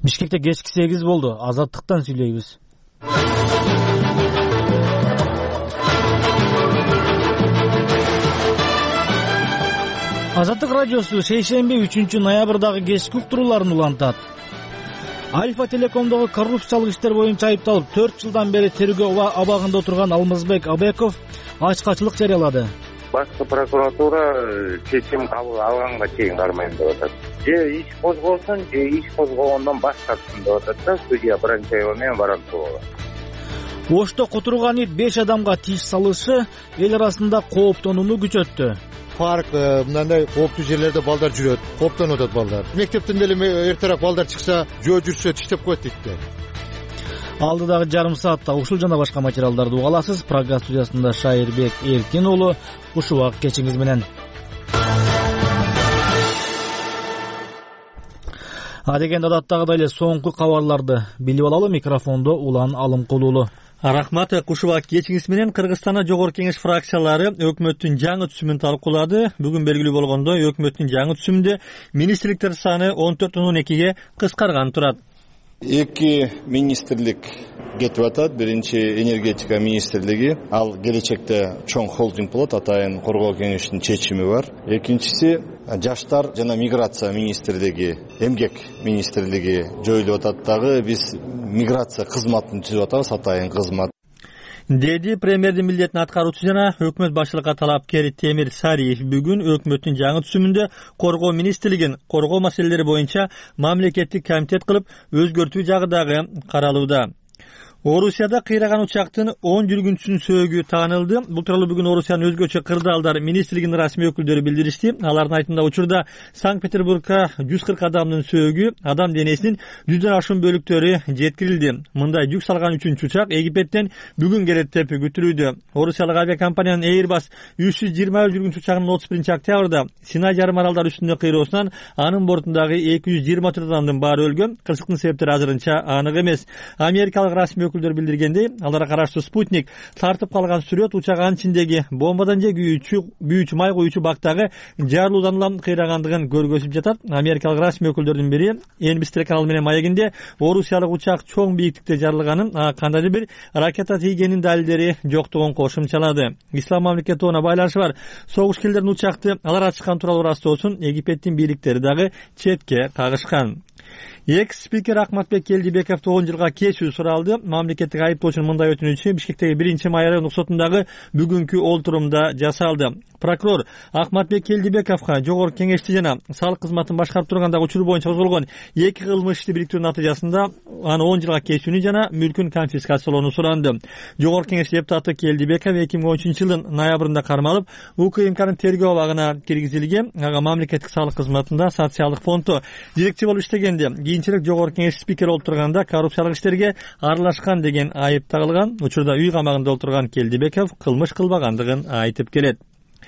Бишкекте кечки 8 болду. Азаттыктан сүйлөйбүз. Азаттык радиосу шейшемби 3-ноябрдагы кечки уктурууларын улантат. Альфа Телекомдогу коррупциялык иштер боюнча айыпталып 4 жылдан бери тергөө абагында отурган Алмазбек Абеков ачкачылык жарыялады. Башкы прокуратура чечим кабыл алганга чейин кармайм деп атат. Же иш козголсун, же иш козгогондон баш тартсын деп атат да судья Бранчаева менен Баранцова. Ошто которгон ит 5 адамга тиш салышы эл арасында кооптонууну күчөттү. Парк мындай кооптуу жерлерде балдар жүрөт, кооптонуп атат балдар. Мектептен деле эртерээк балдар чыкса, жөө жүрсө тиштеп коет дейт. Алдыдагы жарым саатта ушул жана башка материалдарды уга аласыз. Программа студиясында Шайырбек Эркин уулу. Ушубак кечиңиз менен. Адегенде адаттагыдай эле соңку кабарларды билип алалы. Микрофондо Улан Алымкулуулу. Рахмат. Кушубак кечиңиз менен Кыргызстанда Жогорку Кеңеш фракциялары өкмөттүн жаңы түзүмүн талкуулады. Бүгүн белгилүү болгондой, өкмөттүн жаңы түзүмүндө министрликтер саны 14-12ге кыскарган турат. Эки министрлик кетип атат. Биринчи энергетика министрлиги, ал келечекте чоң холдинг болот, атайын коргоо кеңешинин чечими бар. Экинчиси жаштар жана миграция министрлиги, эмгек министрлиги жоюлуп атат дагы. Биз миграция кызматын түзүп атабыз, атайын кызмат. Деди премьердин милдетин аткаруучу жана өкмөт башчылыкка талапкер Темир Сариев бүгүн өкмөттүн жаңы түзүмүндө коргоо министрлигин коргоо маселелери боюнча мамлекеттик комитет кылып өзгөртүү жагы дагы каралууда. Орусияда кыйраган учактын 10 жүргүнчүсүнүн сөөгү таанылды. Бул тууралуу бүгүн Орусиянын өзгөчө кырдаалдар министрлигинин расмий өкүлдөрү билдиришти. Алардын айтымында учурда Санкт-Петербургка 140 адамдын сөөгү, адам денесинин 100дөн ашуун бөлүктөрү жеткирилди. Мындай жүк салган 3-үчү учак Египеттен бүгүн келет деп күтүлүүдө. Орусиялык авиакомпаниянын Airbus 320 жүргүнчү учагынын 31-октябрда Синай жарым аралдары үстүндө кыйроосунан анын бортундагы 224 адамдын баары өлгөн. Кырсыктын себептери азырынча анык эмес. Америкалык расмий өкүлдөр билдиргендей, аларга караштуу Спутник тартып калган сүрөт учагынын ичиндеги бомбадан же күйүүчү май куюучу бактагы жарылуудан улам кыйрагандыгын көргөзүп жатат. Америкалык расмий өкүлдөрдүн бири NBC телеканалы менен маегинде Орусиялык учак чоң бийиктикте жарылганын, кандайдыр бир ракета тийгенин далилдери жоктугун кошумчалады. Ислам мамлекетине байланышы бар согуш-келдердин учакты алар ачкан тууралуу ырастоосун Египеттин бийликтери дагы четке кагышкан. Экс-спикер Ахматбек Келдибековду 10 жылга кесүү суралды. Мамлекеттик айыптоочунун мындай өтүнүчү Бишкектеги 1-май райондук сотундагы бүгүнкү олтурумда жасалды. Прокурор Ахматбек Келдибековго Жогорку Кеңешти жана салык кызматын башкарып тургандагы учур боюнча козголгон 2 кылмыш ишти бириктирүүнүн натыйжасында аны 10 жылга кесүүнү жана мүлкүн конфискациялоону суранды. Жогорку Кеңеш депутаты Келдибеков 2013-жылдын ноябрында кармалып, УКМКнын тергөө абагына киргизилген. Ага мамлекеттик салык кызматында социалдык фонддо директор болуп иштегенде кийинчерээк Жогорку Кеңеш спикери болуп турганда коррупциялык иштерге аралашкан деген айып тагылган. Учурда үй камагында отурган Келдибеков кылмыш кылбагандыгын айтып келет.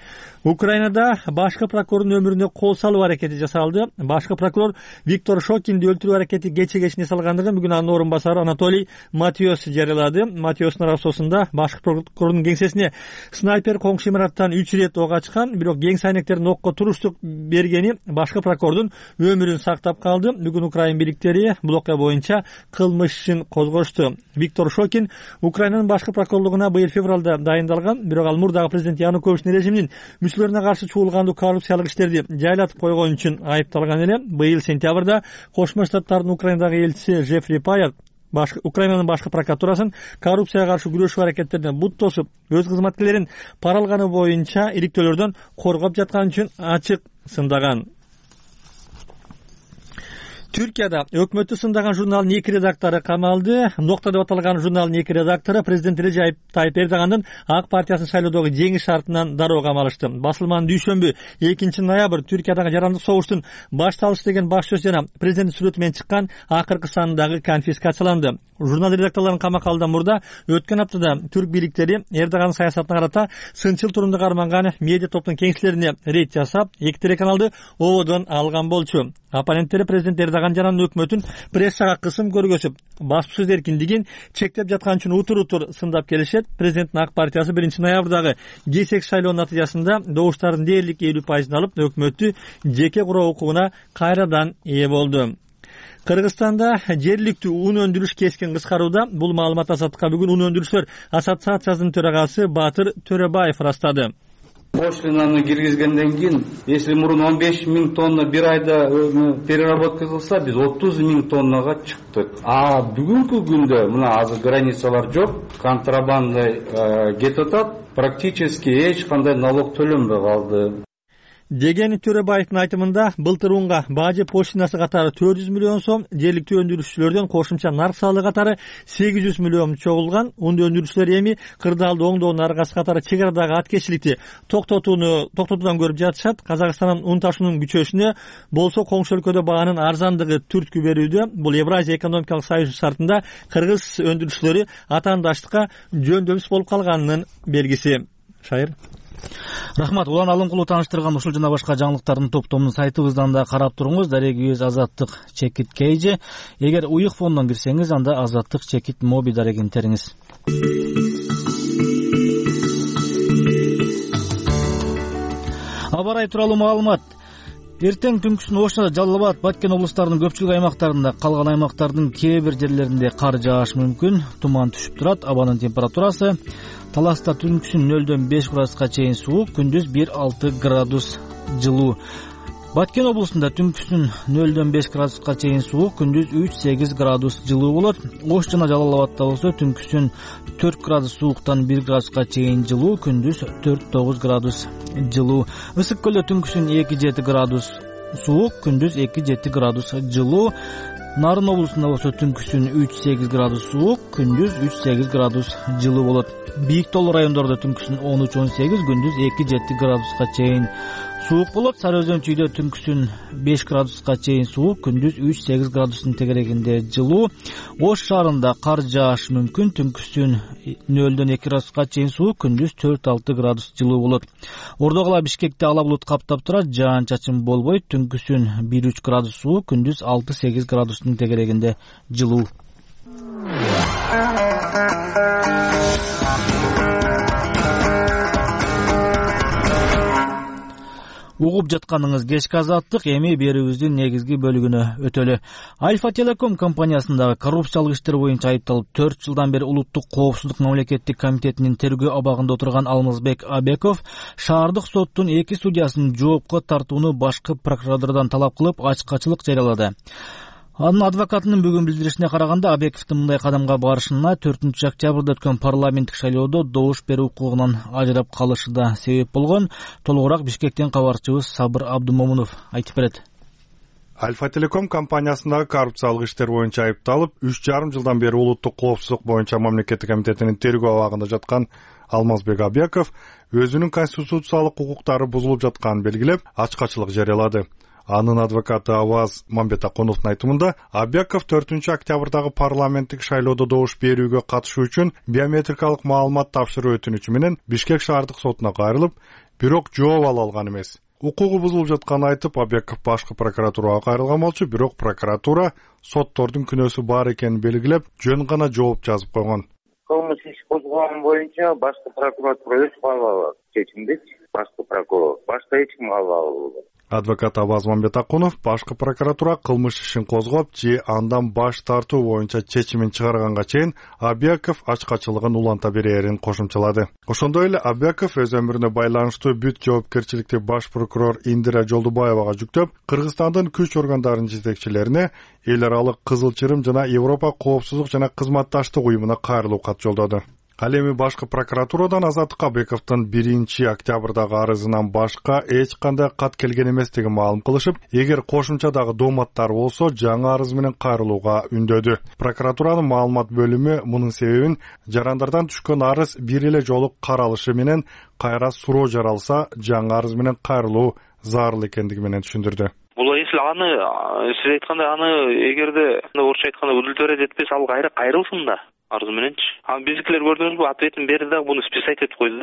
Украинада башкы прокурордун өмүрүнө кол салуу аракети жасалды. Башкы прокурор Виктор Шокинди өлтүрүү аракети кече-кечине салгандыгын бүгүн анын орун басары Анатолий Матиос жарыялады. Матиостун арасосунда башкы прокурордун кеңсесине снайпер коңшу имараттан 3 ирет ок ачкан, бирок кең сайнектердин окко туруштук бергени башкы прокурордун өмүрүн сактап калды. Бүгүн Украин бийликтери бул окуя боюнча кылмыш ишин козгошту. Виктор Шокин Украинанын башкы прокурорлугуна быйыл февралда дайындалган, бирок ал мурдагы президент Януковичтин режиминин мүчөлөрүнө каршы чуулгандуу коррупциялык иштерди жайлатып койгон үчүн айыпталган эле. Быйыл сентябрда Кошмо Штаттардын Украинадагы элчиси Жефри Паяк Украинанын башкы прокуратурасын коррупцияга каршы күрөшүү аракеттерине бут тосуп, өз кызматкерлерин пара алганы боюнча иликтөөлөрдөн коргоп жаткан үчүн ачык сындаган. Түркияда өкмөттү сындаган журналдын 2 редактору камалды. Нокта деп аталган журналдын 2 редактору президент Режеп Тайып Эрдогандын ак партиясынын шайлоодогу жеңиш шартынан дароо камалышты. Басылманын дүйшөмбү 2-ноябрь Түркиядагы жарандык согуштун башталышы деген баш сөз жана президенттин сүрөтү менен чыккан акыркы сандагы конфискацияланды. Журнал редакторлорунун камакка алуудан мурда өткөн аптада түрк бийликтери Эрдогандын саясатына карата сынчыл турумду карманган медиа топтун кеңселерине рейд жасап, 2 телеканалды ободон алган болчу. Оппоненттери президент Эрдоган жанагы өкмөтүн прессага кысым көргөзүп, баспасөз эркиндигин чектеп жаткан үчүн утур сындап келишет. Президенттин ак партиясы 1-ноябрдагы G8 шайлоонун натыйжасында добуштардын дээрлик 50% алып, өкмөттү жеке куруу укугуна кайрадан ээ болду. Кыргызстанда жергиликтүү ун өндүрүш кескен кыскарууда. Бул маалымат Азаттыкка бүгүн Ун өндүрүүчүлөр ассоциациясынын төрагасы Батыр Төрөбаев ырастады. Пошлинаны киргизгенден кийин, если мурун 15 000 тонна бир айда переработка кылса, биз 30 000 тоннага чыктык. А бүгүнкү күндө мына азыр границалар жок, контрабанда кетип атат, практически эч кандай налог төлөнбөй калды. Деген Төрөбаевдин айтымында былтыр унга бажы поштинасы катары 400 миллион сом, жергиликтүү өндүрүүчүлөрдөн кошумча нарк салыгы катары 800 миллион чогулган. Ун өндүрүүчүлөр эми кырдаалды оңдоо нарыгасы катары чек арадагы аткечиликти токтотуудан көрүп жатышат. Казакстандын ун ташуунун күчөшүнө болсо коңшу өлкөдө баанын арзандыгы түрткү берүүдө. Бул Евразия экономикалык союзу шартында кыргыз өндүрүүчүлөрү атаандаштыкка жөндөмүс болуп калганынын белгиси. Шайыр. Рахмат. Улан Алымкулу тааныштырган ушул жана башка жаңылыктардын топтомун сайтыбыздан да карап туруңуз. Дарегибиз Азаттык Чекит Кейже. Эгер уюк фондон кирсеңиз, анда Азаттык Чекит Моби дарегин териңиз. Аба ырайы тууралуу маалымат. Эртең түнкүсүн Ош жана Жалал Абад, Баткен облустарынын көпчүлүк аймактарында, калган аймактардын кээ бир жерлеринде кар жаашы мүмкүн, туман түшүп турат. Абанын температурасы Таласта түнкүсүн 0-дөн 5 градуска чейин суук, күндүз 1-6 градус жылуу. Баткен облусунда түнкүсүн 0-дөн 5 градуска чейин суук, күндүз 3-8 градус жылуу болот. Ош жана Жалал Абадта болсо түнкүсүн 4 градус сууктан 1 градуска чейин жылуу, күндүз 4-9 градус жылуу. Ысык көлдө түнкүсүн 2-7 градус суук, күндүз 2-7 градус жылуу. Нарын облусунда болсо түнкүсүн 3-8 градус суук, күндүз 3-8 градус жылуу болот. Бийик тоолуу райондордо түнкүсүн 13-18, күндүз 2-7 градуска чейин суук болот. Сары Өзөн чүйдө түнкүсүн 5 градуска чейин суук, күндүз 3-8 градустун тегерегинде жылуу. Ош шаарында кар жаашы мүмкүн, түнкүсүн 0-дөн 2 градуска чейин суук, күндүз 4-6 градус жылуу болот. Ордогала Бишкекте ала булут каптап турат, жаан-чачын болбойт, түнкүсүн 1-3 градус суук, күндүз 6-8 градустун тегерегинде жылуу. Угуп жатканыңыз кечки Азаттык, эми берүүбүздүн негизги бөлүгүнө өтөлү. Альфа Телеком компаниясындагы коррупциялык иштер боюнча айыпталып 4 жылдан бери Улуттук коопсуздук мамлекеттик комитетинин тергөө абагында отурган Алмазбек Абеков шаардык соттун 2 судьясын жоопко тартууну башкы прокуратурадан талап кылып, ачкачылык жарыялады. Анын адвокатынын бүгүн билдиришине караганда, Абековдун мындай кадамга барышына 4-октябрда өткөн парламенттик шайлоодо добуш берүү укугунан ажырап калышы да себеп болгон. Толугураак Бишкектен кабарчыбыз Сабыр Абдумомунов айтып берет. Альфа Телеком компаниясындагы коррупциялык иштер боюнча айыпталып, 3,5 жылдан бери Улуттук коопсуздук боюнча мамлекеттик комитетинин тергөө абагында жаткан Алмазбек Абеков өзүнүн конституциялык укуктары бузулуп жатканын белгилеп, ачкачылык жарыялады. Анын адвокаты Аваз Мамбетаконовдун айтымында, Абеков 4-октябрдагы парламенттик шайлоодо добуш берүүгө катышуу үчүн биометрикалык маалымат тапшыруу өтүнүчү менен Бишкек шаардык сотуна кайрылып, бирок жооп ала алган эмес. Укугу бузулуп жатканын айтып, Абеков башкы прокуратурага кайрылган болчу, бирок прокуратура соттордун күнөөсү бар экенин белгилеп, жөн гана жооп жазып койгон. Кылмыш иш козгогон боюнча башкы прокуратура өз кабыл алат чечимди. Башкы прокурор, башка эч ким кабыл албайт. Адвокат Абаз Мамбетакунов башкы прокуратура кылмыш ишин козгоп, же андан баш тартуу боюнча чечимин чыгарганга чейин Абеков ачкачылыгын уланта берерин кошумчалады. Ошондой эле Абеков өз өмүрүнө байланыштуу бүт жоопкерчиликти баш прокурор Индира Жолдубаевага жүктөп, Кыргызстандын күч органдарынын жетекчилерине эл аралык Кызыл Чырым жана Европа коопсуздук жана кызматташтык уюмуна кайрылуу кат жолдоду. Ал эми башкы прокуратурадан Азаттык Абековдун 1-октябрдагы арызынан башка эч кандай кат келген эместигин маалым кылышып, эгер кошумчадагы дооматтар болсо, жаңы арыз менен кайрылууга үндөдү. Прокуратуранын маалымат бөлүмү мунун себебин жарандардан түшкөн арыз бир эле жолу каралышы менен кайра суроо жаралса, жаңы арыз менен кайрылуу зарыл экендиги менен түшүндүрдү. Бул эсил сиз айткандай эгерде орусча айтканда удовлетворять этпесе, ал кайра кайрылсын да. Арыз мененчи. Биздикилер көрдүңүзбү, ответин берди да, буну списать этип койду да.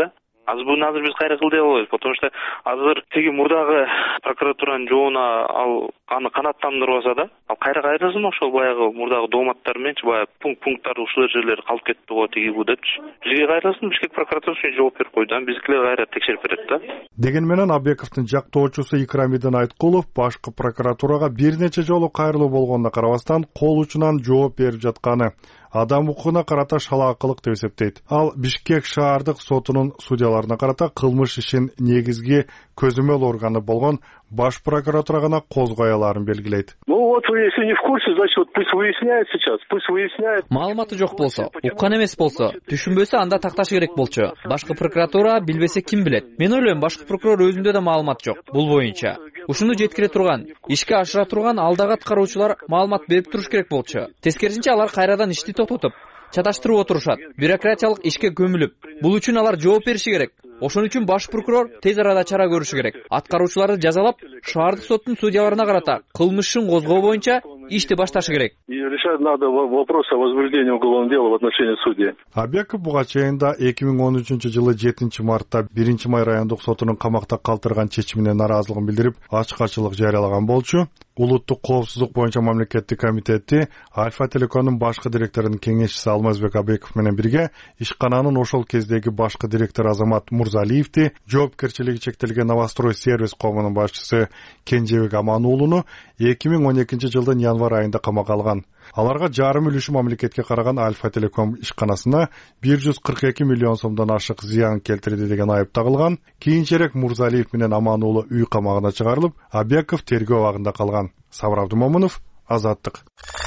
Буну азыр биз кайра кылдый албайбыз, потому что азыр тиги мурдагы прокуратуранын жообуна ал аны канааттандырбаса да, ал кайрасын ошол баягы мурдагы дооматтар мененчи баягы пункттар ушул жерлер калып кетти го тиги бу депчи. Бизге кайрасын Бишкек прокуратурасы жооп берип койду, биздикилер кайра текшерип берет да. Деген менен Абековдун жактоочусу Икрамидин Айткулов башкы прокуратурага бир нече жолу кайрылуу болгонуна карабастан кол учунан жооп берип жатканы адам укугуна карата шалаакылык деп эсептейт. Ал Бишкек шаардык сотунун судьяларына карата кылмыш ишин негизги көзөмөл органы болгон баш прокуратура гана козгой аларын белгилейт. Вот вы если не в курсе, значит вот пусть выясняет сейчас, пусть выясняет. Маалыматы жок болсо, уккан эмес болсо, түшүнбөсө анда такташ керек болчу. Башкы прокуратура билбесе ким билет? Мен ойлойм, башкы прокурор өзүндө да маалымат жок бул боюнча. Ушуну жеткире турган, ишке ашыра турган алдагы аткаруучулар маалымат берип туруш керек болчу. Тескерисинче алар кайрадан ишти тототуп, чаташтырып отурушат. Бюрократиялык ишке көмүлүп, бул үчүн алар жооп бериши керек. Ошон үчүн баш прокурор тез арада чара көрүшү керек. Аткаруучуларды жазалап, шаардык соттун судьяларына карата кылмышын козгоо боюнча ишти башташы керек. И решать надо вопрос о возбуждении уголовного дела в отношении судьи. Абеков буга чейин 2013-жылы 7-мартта 1-май райондук сотунун камакта калтырган чечимине нараазылыгын билдирип, ачык-ачык жарыялаган болчу. Улуттук коопсуздук боюнча мамлекеттик комитети Альфа Телекомдун башкы директорунун кеңешчиси Алмазбек Абеков менен бирге ишкананын ошол кездеги башкы директору Азамат Мурзалиевди, жоопкерчилиги чектелген Новострой сервис коомунун башчысы Кенжебек Амануулуну 2012-жылдын январь айында камакка алган. Аларга жарым үлүшү мамлекетке караган Альфа Телеком ишканасына 142 миллион сомдон ашык зыян келтирди деген айып тагылган. Кийинчерээк Мурзалиев менен Амануулу үй камагына чыгарылып, Абеков тергөө абагында калган. Сабыр Абдумомунов, Азаттык.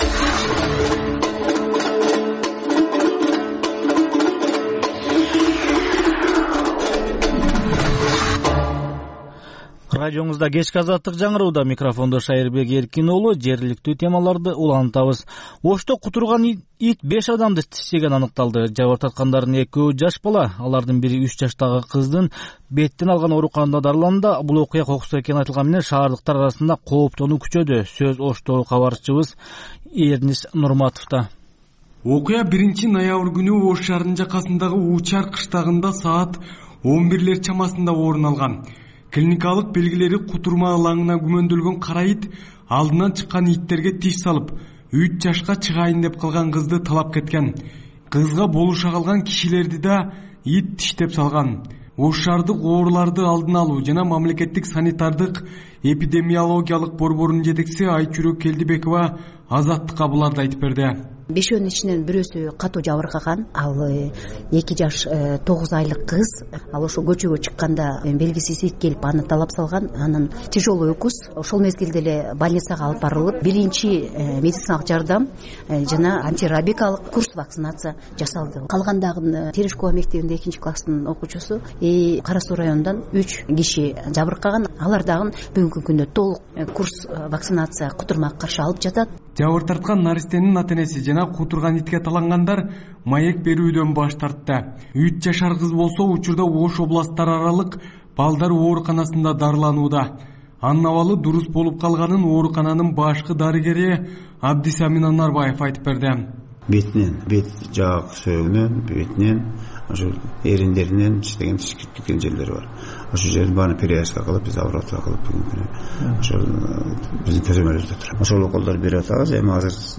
Радиоңузда кечки Азаттык жаңырууда, микрофондо Шайырбек Эркин уулу. Жергиликтүү темаларды улантабыз. Ошто кутурган ит 5 адамды тиштеген аныкталды. Жабыр тарткандардын 2 жаш бала, алардын бири 3 жаштагы кыздын беттен алган ооруканада дарыланды. Бул окуя кокустуу экени айтылган менен шаардыктар арасында кооптонуу күчөдү. Сөз Оштогу кабарчыбыз Эрнис Нурматовдо. Окуя 1-ноябрь күнү Ош шаарынын жакасындагы Учар кыштагында саат 11 чамасында орун алган. Клиникалык белгилери кутурма алаңына күмөндөлгөн кара ит алдынан чыккан иттерге тиш салып, 3 жашка чыгайын деп калган кызды талап кеткен. Кызга болуша калган кишилерди да ит тиштеп салган. Ош шаардык ооруларды алдын алуу жана мамлекеттик санитардык эпидемиологиялык борборунун жетекчиси Айчүрөк Келдибекова Азаттыкка буларды айтып берди. Бешөөнүн ичинен бирөөсү катуу жабыркаган, ал 2 жаш 9 айлык кыз. Ал ошо көчөгө чыкканда белгисиз ит келип аны талап салган. Анын тяжелый укус. Ошол мезгилде эле больницага алып барылып, биринчи медициналык жардам жана антирабикалык курс вакцинация жасалды. Калгандагы Терешкова мектебинде 2-класстын окуучусу Кара Суу районунан 3 киши жабыркаган. Алар дагы бүгүнкү күндө толук курс вакцинация кутурмага каршы алып жатат. Жабыр тарткан наристенин ата-энеси жана кутурган итке талангандар маек берүүдөн баш тартты. 3 жашар кыз болсо учурда Ош областтар аралык балдар ооруканасында дарыланууда. Анын абалы дурус болуп калганын оорукананын башкы дарыгери Абдисамин Анарбаев айтып берди. Бет жак сөөгүнөн, бетинен, ошо эриндеринен деген тишкирткен жерлери бар. Ошол жерди бааны перевязка кылып, биз обработка кылып бүгүн ошол биздин көзөмөлүбүздө турат. Ошол уколдорду берип атабыз. Эми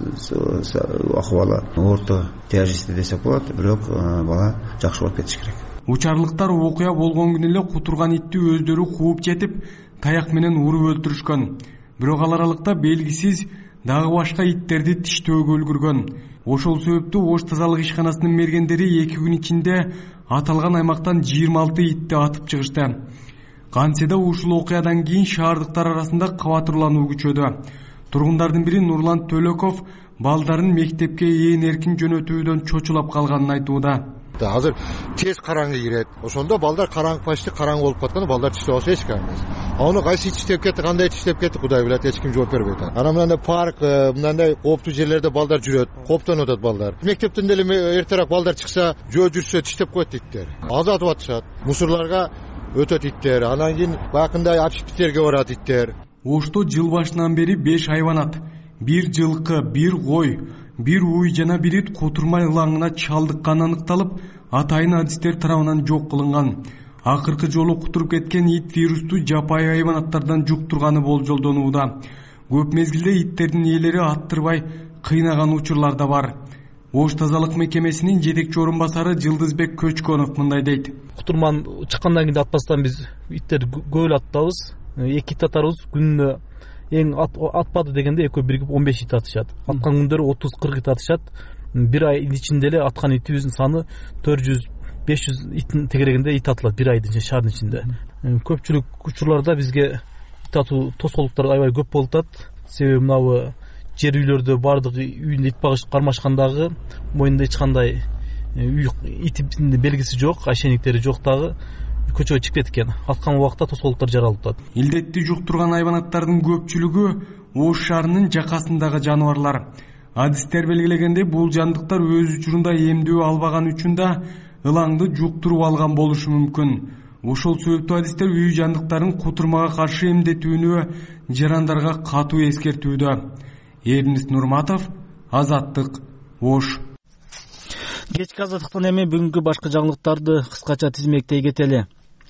азыр акыбалы орто тяжести десек болот, бирок бала жакшы болуп кетиш керек. Учарлыктар окуя болгон күнү эле кутурган итти өздөрү кууп жетип, таяк менен уруп өлтүрүшкөн. Бирок ал аралыкта белгисиз дагы башка иттерди тиштөөгө үлгүргөн. Ошол себептүү Ош тазалык ишканасынын мергендери 2 күн ичинде аталган аймактан 26 итти атып чыгышты. Кантсе да ушул окуядан кийин шаардыктар арасында кабатырлануу күчөдү. Тургундардын бири Нурлан Төлөков балдарын мектепке ээн эркин жөнөтүүдөн чочулап калганын айтууда. Азыр тез караңгы кирет. Ошондо балдар караңгы почти караңгы болуп катканда балдар тиштеп алса эч кандай эмес. Аны кайсы тиштеп кетти, кандай тиштеп кетти, Кудай билет, эч ким жооп бербейт. Ана мындай парк, мындай кооптуу жерлерде балдар жүрөт, кооптонуп атат балдар. Мектептен деле эртерээк балдар чыкса, жөө жүрсө тиштеп коет иттер. Азатып атышат. Мусорларга өтөт иттер. Анан кийин бакындай общепиттерге барат иттер. Ошто жыл башынан бери 5 хайванат, 1 жылкы, 1 кой, 1 уй жана 1 ит кутурма ылаңына чалдыкканы аныкталып, атайын адистер тарабынан жок кылынган. Акыркы жолу кутуруп кеткен ит вирусту жапайы хайванаттардан жуктурганы болжолдонууда. Көп мезгилде иттердин ээлери аттырбай кыйнаган учурлар да бар. Ош тазалык мекемесинин жетекчи орун басары Жылдызбек Көчкөнов мындай дейт. Кутурман чыккандан кийин атпастан биз иттерди көп атабыз. 2 ит атарбыз. Күнүнө эң атпады дегенде экөө биригип 15 ит атышат. Аткан күндөрү 30-40 ит атышат. Бир айдын ичинде эле аткан итибиздин саны 400-500 иттин тегерегинде ит атылат бир айдын ичинде, шаардын ичинде. Көпчүлүк учурларда бизге ит атуу тоскоолдуктар аябай көп болуп атат. Себеби мынабы жер үйлөрдө бардыгы үйүндө ит багыш кармашкандагы моюнда эч кандай итин белгиси жок, айшениктери жок дагы көчөгө чыгып кеткен. Аткан убакта тоскоолдуктар жаралып атат. Илдетти жуктурган хайванаттардын көпчүлүгү Ош шаарынын жакасындагы жаныбарлар. Адистер белгилегенде бул жандыктар өз учурунда эмдөө албаган үчүн да ылаңды жуктуруп алган болушу мүмкүн. Ошол себептүү адистер үй жандыктарын кутурмага каршы эмдетүүнү жарандарга катуу эскертүүдө. Эрнис Нурматов, Азаттык, Ош. Кечки азаттыктан эми бүгүнкү башка жаңылыктарды кыскача тизмектей кетели.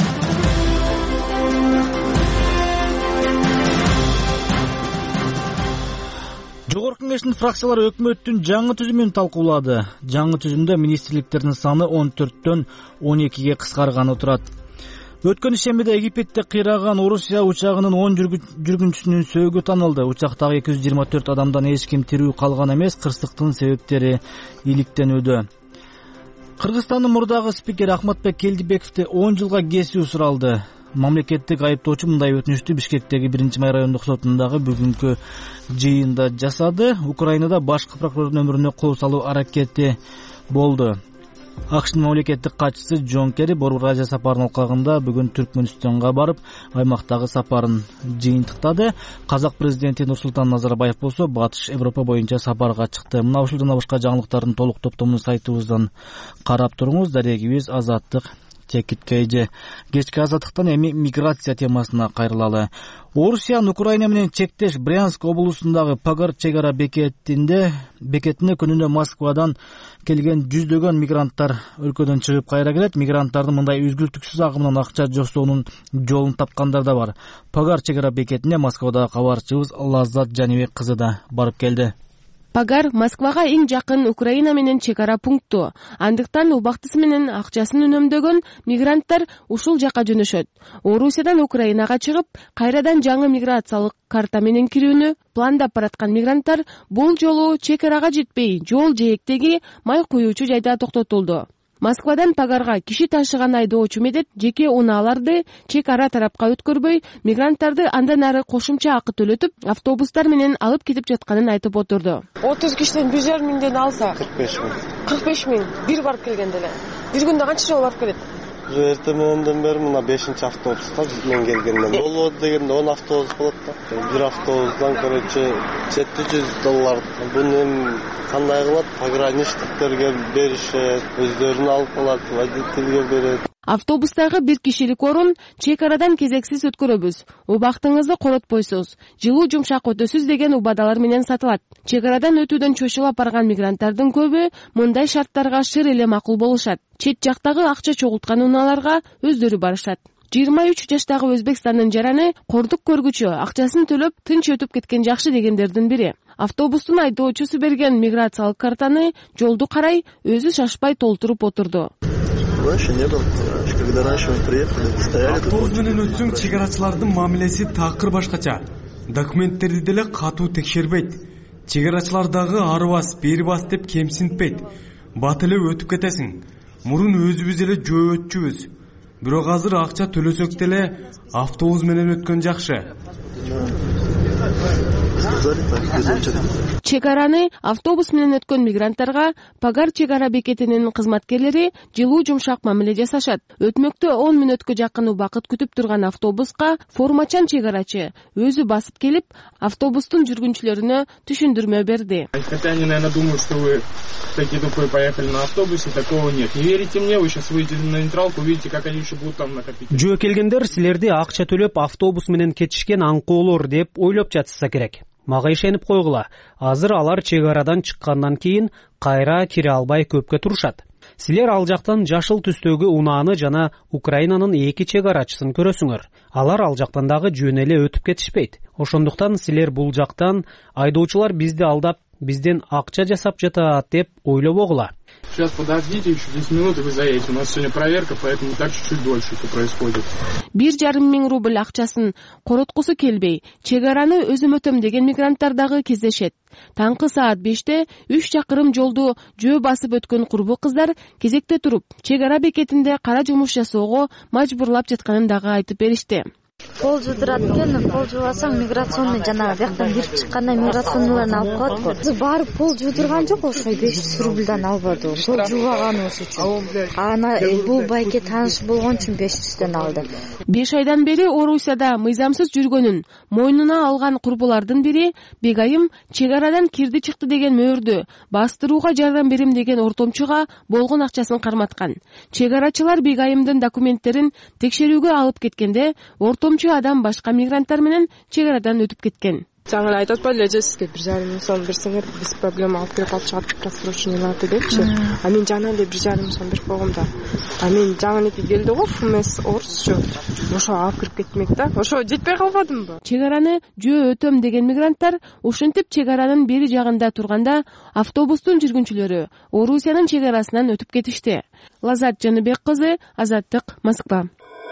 Жогорку Кеңештин фракциялары өкмөттүн жаңы түзүмүн талкуулады. Жаңы түзүмдө министрликтердин саны 14төн 12ге кыскарганы турат. Өткөн шембиде Египетте кыйраган Орусия учагынын 10 жүргүнчүсүнүн сөөгү танылды. Учактагы 224 адамдан эч ким тирүү калган эмес, кырсыктын себептери иликтенүүдө. Кыргызстандын мурдагы спикери Ахматбек Келдибековди 10 жылга кесүү суралды. Мамлекеттик айыптоочу мындай өтүнүштү Бишкектеги 1-май райондук сотундагы бүгүнкү жыйында жасады. Украинада башкы прокурордун өмүрүнө кол салуу аракети болду. АКШтын мамлекеттик катчысы Джон Керри Борбор Азия сапарынын алкагында бүгүн Түркмөнстөнгө барып, аймактагы сапарын жыйынтыктады. Казак президенти Нурсултан Назарбаев болсо Батыш Европа боюнча сапарга чыкты. Мына ушул жана башка жаңылыктардын толук топтомун сайтыбыздан карап туруңуз. Дарегибиз Азаттык Текиткейже. Кечки азаттыктан эми миграция темасына кайрылалы. Орусиянын Украина менен чектеш Брянск облусундагы Пагар чек ара бекетине күнүнө Москвадан келген жүздөгөн мигранттар өлкөдөн чыгып кайра келет. Мигранттардын мындай үзгүлтүксүз агымынан акча жосоонун жолун тапкандар да бар. Пагар чек ара бекетине Москвадагы кабарчыбыз Лаззат Жанибек кызы да барып келди. Пагар Москвага эң жакын Украина менен чек ара пункту. Андыктан убактысы менен акчасын үнөмдөгөн мигранттар ушул жака жөнөшөт. Орусиядан Украинага чыгып, кайрадан жаңы миграциялык карта менен кирүүнү пландап бараткан мигранттар бул жолу чек арага жетпей, жол жээктеги май куюучу жайда токтотулду. Москвадан Пагарга киши ташыган айдоочу Медет жеке унааларды чек ара тарапка өткөрбөй, мигранттарды андан ары кошумча акы төлөтүп, автобустар менен алып кетип жатканын айтып отурду. 30 кишиден 1,5 миңден алса 45 миң бир барып келгенде эле. Бир күндө канча жолу барып келет? Эртең мененден бери мына 5-чи автобуска мен келгенден болот дегенде 10 автобус болот да. Бир автобустан короче $700. Буну эми кандай кылат? Пограничниктерге беришет, өздөрүнө алып калат, водительге берет. Автобустарга бир кишилик орун чек арадан кезексиз өткөрөбүз. Убактыңызды коротпойсуз, жылуу жумшак өтөсүз деген убадалар менен сатылат. Чек арадан өтүүдөн чочулап барган мигранттардын көбү мындай шарттарга шыр эле макул болушат. Чет жактагы акча чогулткан унааларга өздөрү барышат. 23 жаштагы Өзбекстандын жараны кордук көргүчү акчасын төлөп тынч өтүп кеткен жакшы дегендердин бири. Автобустун айдоочусу берген миграциялык картаны жолду карай өзү шашпай толтуруп отурду. Раньше не было. Когда раньше мы приехали, стояли. Автобус менен өтсөң чек-арачылардын мамилеси такыр башкача. Документтерди деле катуу текшербейт. Чек-арачылар дагы ары бас, бери бас деп кемсинтпейт. Бат эле өтүп кетесиң. Мурун өзүбүз эле жөөтчүбүз. Бирок азыр акча төлөсөк деле автобус менен өткөн жакшы. Чек араны автобус менен өткөн мигранттарга Пагар чек ара бекетинин кызматкерлери жылуу жумшак мамиле жасашат. Өтмөктө 10 мүнөткө жакын убакыт күтүп турган автобуска формачан чек арачы өзү басып келип, автобустун жүргүнчүлөрүнө түшүндүрмө берди. Хотя они, наверное, думают, что вы такие тупые поехали на автобусе, такого нет. Не верите мне, вы сейчас выйдете на нейтралку, увидите, как они еще будут там накопить. Жөө келгендер силерди акча төлөп автобус менен кетишкен аңкоолор деп ойлоп жатышса керек. Мага ишенип койгула. Азыр алар чек арадан чыккандан кийин кайра кире албай көпкө турушат. Силер ал жактан жашыл түстөгү унааны жана Украинанын 2 чек арачысын көрөсүңөр. Алар ал жактан дагы жөн эле өтүп кетишпейт. Ошондуктан силер бул жактан айдоочулар бизди алдап, бизден акча жасап жатат деп ойлобогула. Сейчас подождите, еще 10 минут, и вы заедете. У нас сегодня проверка, поэтому так чуть-чуть дольше все происходит. 1,5 миң рубль акчасын короткусу келбей, чек араны өзүм өтөм деген мигранттар дагы кездешет. Таңкы саат 5-те 3 чакырым жолду жөө басып өткөн курбу кыздар кезекте туруп, чек ара бекетинде кара жумуш жасоого мажбурлап жатканын дагы айтып беришти. Пол жудурат экен, пол жубасаң миграционный жанагы бияктан кирип чыкканда миграционныйларын алып коет го. Биз барып пол жудурган жок, ошо 500 рубльдан албады. Пол жубаган үчүн. Ана бул байке тааныш болгон үчүн 500ден алды. 5 айдан бери Орусияда мыйзамсыз жүргөнүн мойнуна алган курбулардын бири Бегайым чек арадан кирди чыкты деген мөөрдү бастырууга жардам берем деген ортомчуга болгон акчасын карматкан. Чек арачылар Бегайымдын документтерин текшерүүгө алып кеткенде ортомчу адам башка мигранттар менен чек арадан өтүп кеткен. Жаңы айтып атпайлы эже сизге 1,5 миң сом берсеңер биз проблема алып келип алып чыгат просроченийларды депчи. А мен жаңы эле 1,5 миң сом берип койгом да. А мен жаңыныкы келди го ФМС Орусчу. Ошо алып кирип кеттимек да. Ошо жетпей калбадымбы? Чек араны жөө өтөм деген мигранттар ушинтип чек аранын бери жагында турганда автобустун жүргүнчүлөрү Орусиянын чек арасынан өтүп кетишти. Лазат Жаныбек кызы, Азаттык, Москва.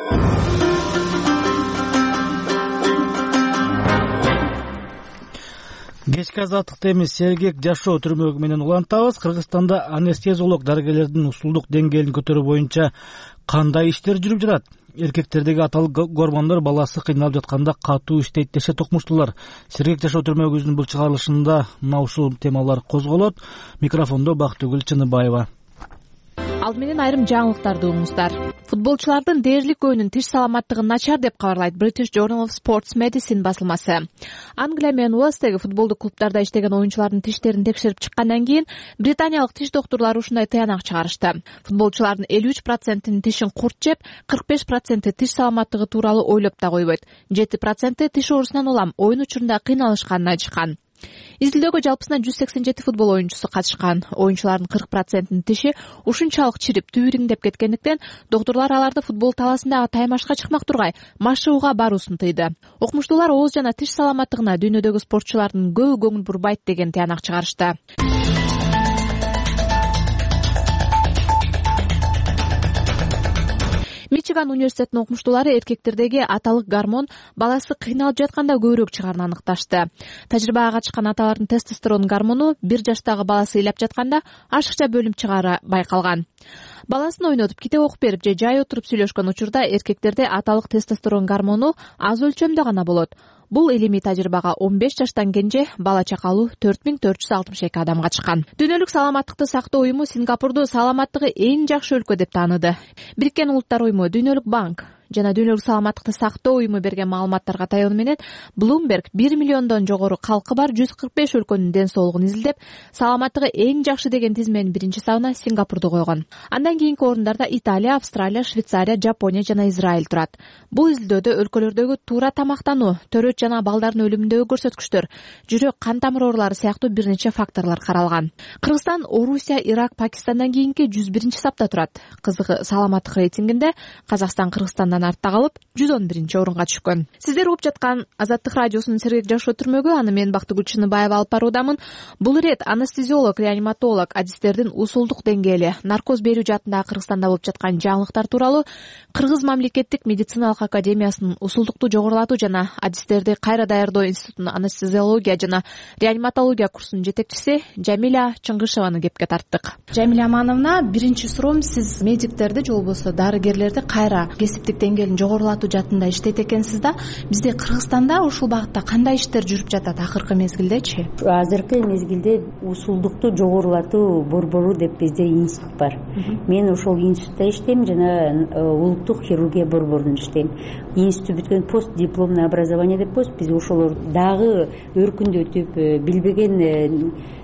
Кечки азаттыкта эмес сергек жашоо түрмөгү менен улантабыз. Кыргызстанда анестезиолог дарыгерлердин усулдук деңгээлин көтөрүү боюнча кандай иштер жүрүп жатат? Эркектердеги аталык гормондор баласы кыйналып жатканда катуу иштейт дешет окумуштуулар. Сергек жашоо түрмөгүнүн бул чыгарылышында мына ушул темалар козголот. Микрофондо Бактыгүл Чыныбаева. Ал менен айрым жаңылыктарды угуңуздар. Футболчулардын дээрлик көбүнүн тиш саламаттыгы начар деп кабарлайт British Journal of Sports Medicine басылмасы. Англия менен Уэльстеги футболдук клубдарда иштеген оюнчулардын тиштерин текшерип чыккандан кийин британиялык тиш доктурлары ушундай тыянак чыгарышты. Футболчулардын 53%-ин тишин курт жеп, 45% тиш саламаттыгы тууралуу ойлоп да койбойт. 7% тиш оорусунан улам оюн учурунда кыйналышканын айтышкан. Изилдөөгө жалпысынан 187 футбол оюнчусу катышкан. Оюнчулардын 40%-нин тиши ушунчалык чирип, түйүриңдеп кеткендиктен доктурлар аларды футбол талаасындагы таймашка чыкмак тургай машыгууга баруусун тыйды. Окумуштуулар ооз жана тиш саламаттыгына дүйнөдөгү спортчулардын көбү көңүл бурбайт деген тыянак чыгарышты. Мичиган университетинин окумуштуулары эркектердеги аталык гормон баласы кыйналып жатканда көбүрөөк чыгаарын аныкташты. Тажрыйбага катышкан аталардын тестостерон гормону 1 жаштагы баласы ыйлап жатканда ашыкча бөлүнүп чыгаары байкалган. Баласын ойнотуп, китеп окуп берип же жай отуруп сүйлөшкөн учурда эркектерде аталык тестостерон гормону аз өлчөмдө гана болот. Бул илимий тажрыйбага 15 жаштан кенже бала чакалуу 4462 адамга чыккан. Дүйнөлүк саламаттыкты сактоо уюму Сингапурду саламаттыгы эң жакшы өлкө деп тааныды. Бириккен Улуттар уюму, Дүйнөлүк банк жана Дүйнөлүк саламаттыкты сактоо уюму берген маалыматтарга таянуу менен Bloomberg 1 миллиондон жогору калкы бар 145 өлкөнүн ден соолугун изилдеп, саламаттыгы эң жакшы деген тизменин биринчи сабына Сингапурду койгон. Андан кийинки орундарда Италия, Австралия, Швейцария, Жапония жана Израиль турат. Бул изилдөөдө өлкөлөрдөгү туура тамактануу, төрөт жана балдардын өлүмүндөгү көрсөткүчтөр, жүрөк, кан тамыр оорулары сыяктуу бир нече факторлор каралган. Кыргызстан, Орусия, Ирак, Пакистандан кийинки 101 сапта турат. Кызыгы саламаттык рейтингинде Казакстан Кыргызстандан артта калып 111 орунга түшкөн. Сиздер угуп жаткан Азаттык радиосунун сергек жашоо түрмөгү, аны мен Бактыгүл Чыныбаева алып баруудамын. Бул ирет анестезиолог, реаниматолог, адистердин усулдук деңгээли, наркоз берүү жаатындагы Кыргызстанда болуп жаткан жаңылыктар тууралуу Кыргыз мамлекеттик медициналык академиясынын усулдукту жогорулатуу жана адистерди кайра даярдоо институтунун анестезиология жана реаниматология курсунун жетекчиси Жамиля Чыңгышеваны кепке тарттык. Жамиля Амановна, биринчи суроом, сиз медиктерди же болбосо дарыгерлерди кайра кесиптик деңгээлин жогорулатуу жаатында иштейт экенсиз да. Бизде Кыргызстанда ушул багытта кандай иштер жүрүп жатат акыркы мезгилдечи? Азыркы мезгилде усулдукту жогорулатуу борбору деп бизде институт бар. Мен ошол институтта иштейм жана улуттук хирургия борборунда иштейм. Институт бүткөн пост дипломный образование деп коебуз. Биз ошолор дагы өркүндөтүп, билбеген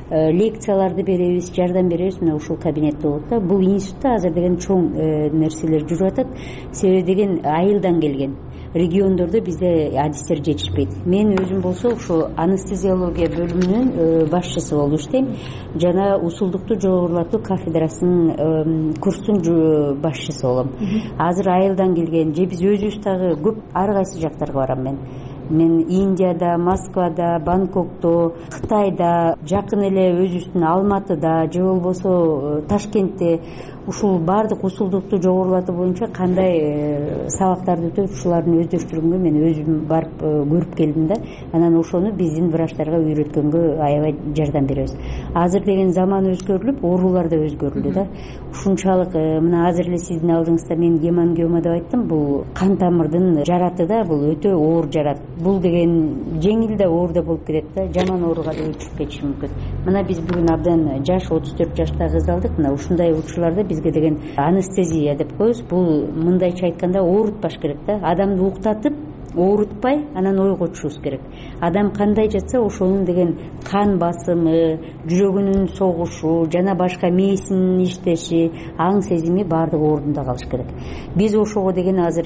лекцияларды беребиз, жардам беребиз, мына ушул кабинетте болот да. Бул институтта азыр деген чоң нерселер жүрүп атат. Себеби деген айылдан келген региондордо бизде адистер жетишпейт. Мен өзүм болсо ушу анестезиология бөлүмүнүн башчысы болуп иштейм. Жана усулдукту жогорулатуу кафедрасынын курстун башчысы болом. Азыр айылдан келген же биз өзүбүз дагы көп ар кайсы жактарга барам мен Индияда, Москвада, Бангкокто, Кытайда, жакын эле өзүбүздүн Алматыда же болбосо Ташкентте ушул баардык усулдукту жогорулатуу боюнча кандай сабактарды өтөп, ушулардын өздөштүргөнгө мен өзүм барып көрүп келдим да. Анан ошону биздин врачтарга үйрөткөнгө аябай жардам беребиз. Азыр деген заман өзгөрүлүп, оорулар да өзгөрүлдү да. Ушунчалык мына азыр эле сиздин алдыңызда мен гемангиома деп айттым. Бул кан тамырдын жараты да, бул өтө оор жарат. Бул деген жеңил да оор да болуп кетет да, жаман ооруга да өтүп кетиши мүмкүн. Мына биз бүгүн абдан жаш 34 жаштагы кыз алдык. Мына ушундай учурларда бизге деген анестезия деп коебуз. Бул мындайча айтканда оорутпаш керек да. Адамды уктатып, оорутпай, анан ойго түшүбүз керек. Адам кандай жатса, ошонун деген кан басымы, жүрөгүнүн согушу жана башка мээсинин иштеши, аң сезими баардыгы ордунда калыш керек. Биз ошого деген азыр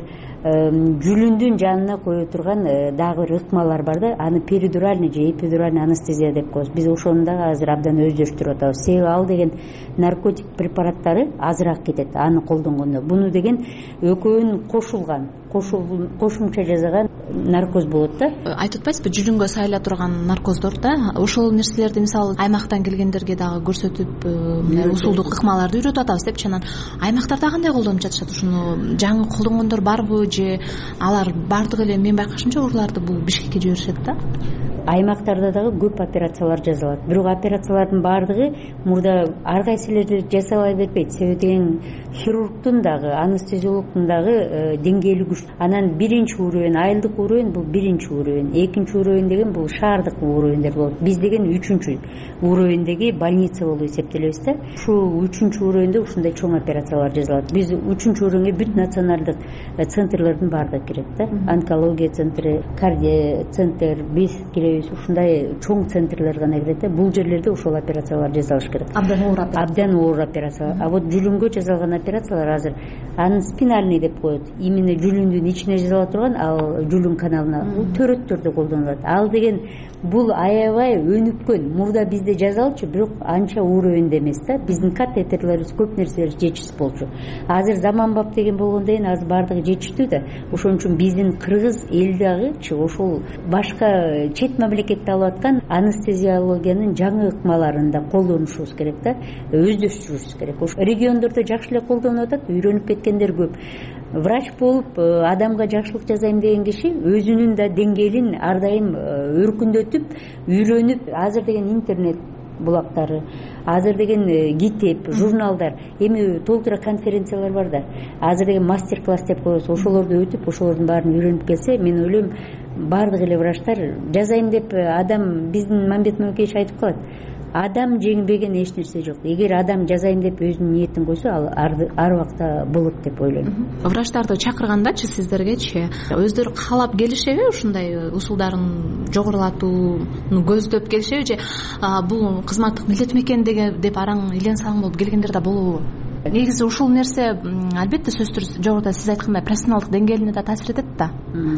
жүлүндүн жанына кое турган дагы бир ыкмалар бар да. Аны перидуральный же эпидуральный анестезия деп коебуз. Биз ошону дагы азыр абдан өздөштүрүп атабыз. Себеби ал деген наркотик препараттары азыраак кетет аны колдонгондо. Буну деген экөөнүн кошулган, кошумча жасаган наркоз болот да. Айтып атпайсызбы, жүлүнгө сайыла турган наркоздор да. Ошол нерселерди мисалы аймактан келгендерге дагы көрсөтүп, усулдук ыкмаларды үйрөтүп атабыз депчи. Анан аймактарда кандай колдонуп жатышат? Ушуну жаңы колдонгондор барбы же алар бардыгы эле мен байкашымча урууларды бул Бишкекке жиберишет да? Аймактарда дагы көп операциялар жасалат. Бирок операциялардын баардыгы мурда ар кайсыларды жасала бербейт. Себеби деген хирургдун дагы, анестезиологдун дагы деңгээли күчтүү. Анан биринчи уровень, айылдык уровень бул биринчи уровень, экинчи уровень деген бул шаардык уровеньдер болот. Биз деген үчүнчү уровеньдеги больница болуп эсептелебиз да. Ушул үчүнчү уровеньде ушундай чоң операциялар жасалат. Биз үчүнчү уровеньге бүт националдык центрлердин баардыгы кирет да. Онкология центри, кардио центр, биз киребиз. Ушундай чоң центрлер гана кирет да. Бул жерлерде ошол операциялар жасалыш керек. Абдан оор операция. А вот жүлүнгө жасалган операциялар азыр аны спинальный деп коет. Именно жүлүндүн ичине жасала турган, ал жүлүн каналына бул төрөттөрдө колдонулат. Ал деген бул аябай өнүккөн. Мурда бизде жасалчу, бирок анча уровеньде эмес да. Биздин катетерлерибиз көп нерселер жетишсиз болчу. Азыр заманбап деген болгондон кийин азыр баардыгы жетиштүү да. Ошон үчүн биздин кыргыз эл дагычы ошол башка чет мамлекетте алып аткан анестезиологиянын жаңы ыкмаларын да колдонушубуз керек да. Өздөштүрүшүбүз керек. Ошо региондордо жакшы эле колдонуп атат, үйрөнүп кеткендер көп. Врач болуп адамга жакшылык жасайм деген киши өзүнүн да деңгээлин ар дайым өркүндөтүп, үйрөнүп, азыр деген интернет булактары, азыр деген китеп, журналдар, эми толтура конференциялар бар да. Азыр деген мастер-класс деп коебуз. Ошолорду өтүп, ошолордун баарын үйрөнүп келсе, мен ойлойм баардык эле врачтар жасайм деп адам биздин Мамбет Мөкеевич айтып калат. Адам жеңбеген эч нерсе жок. Эгер адам жазайм деп өзүнүн ниетин койсо, ал ар убакта болот деп ойлойм. Врачтарды чакыргандачы сиздергечи өздөрү каалап келишеби? Ушундай усулдарын жогорулатууну көздөп келишеби же бул кызматтык милдет мекен деп араң илен салың болуп келгендер да болобу? Негизи ушул нерсе албетте сөзсүз жогоруда сиз айткандай профессионалдык деңгээлине да таасир этет да.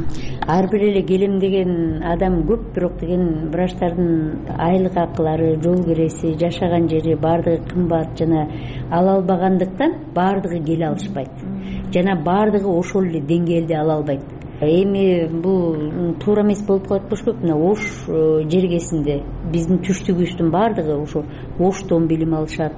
Ар бир эле келем деген адам көп, бирок деген врачтардын айлык акылары, жол киреси, жашаган жери баардыгы кымбат жана ала албагандыктан баардыгы келе алышпайт. Жана баардыгы ошол эле деңгээлде ала албайт. Эми бул туура эмес болуп калат болуш керек. Мына Ош жергесинде биздин түштүгүбүздүн баардыгы ошо Оштон билим алышат.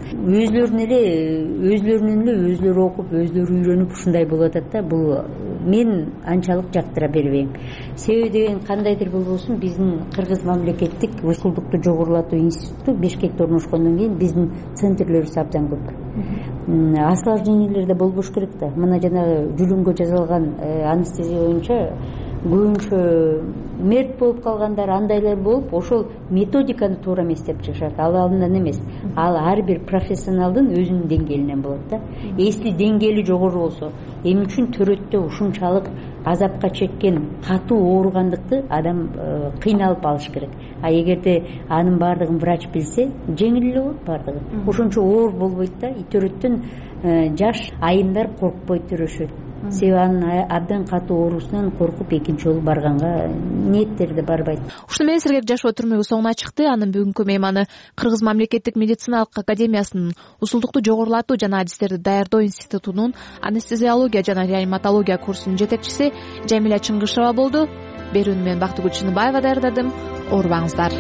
Өзлөрүнүн эле өзлөрү окуп, өзлөрү үйрөнүп ушундай болуп атат да. Бул мен анчалык жактыра бербейм. Себеби деген кандайдыр болбосун биздин Кыргыз мамлекеттик усулдукту жогорулатуу институту Бишкекте орношкондон кийин биздин центрлерибиз абдан көп. Осложнениялер да болбош керек да. Мына жанагы жүлүнгө жасалган анестезия боюнча көбүнчө мерт болуп калгандар андайлар болуп ошол методиканы туура эмес деп чыгышат. Ал алдынан эмес, ал ар бир профессионалдын өзүнүн деңгээлинен болот да. Если деңгээли жогору болсо, эмне үчүн төрөттө ушунчалык азапка чеккен, катуу ооругандыкты адам кыйналып алыш керек. А эгерде анын баардыгын врач билсе, жеңил эле болот баардыгы. Ошончо оор болбойт да. Төрөттөн жаш айымдар коркпой төрөшөт. Себеби анын абдан катуу оорусунан коркуп экинчи жолу барганга ниеттери да барбайт. Ушуну менен Сергек жашоо түрмөгү соңуна чыкты. Анын бүгүнкү мейманы Кыргыз мамлекеттик медициналык академиясынын усулдукту жогорулатуу жана адистерди даярдоо институтунун анестезиология жана реаниматология курсунун жетекчиси Жамиля Чыңгышева болду. Берүүнү мен Бактыгүл Чыныбаева даярдадым. Оорубаңыздар.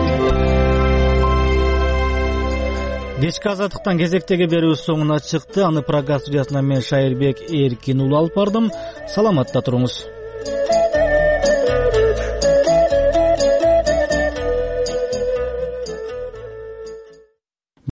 Кечки азаттыктан кезектеги берүү соңуна чыкты. Аны программа студиясынан мен Шайырбек Эркин уулу алып бардым. Саламатта туруңуз.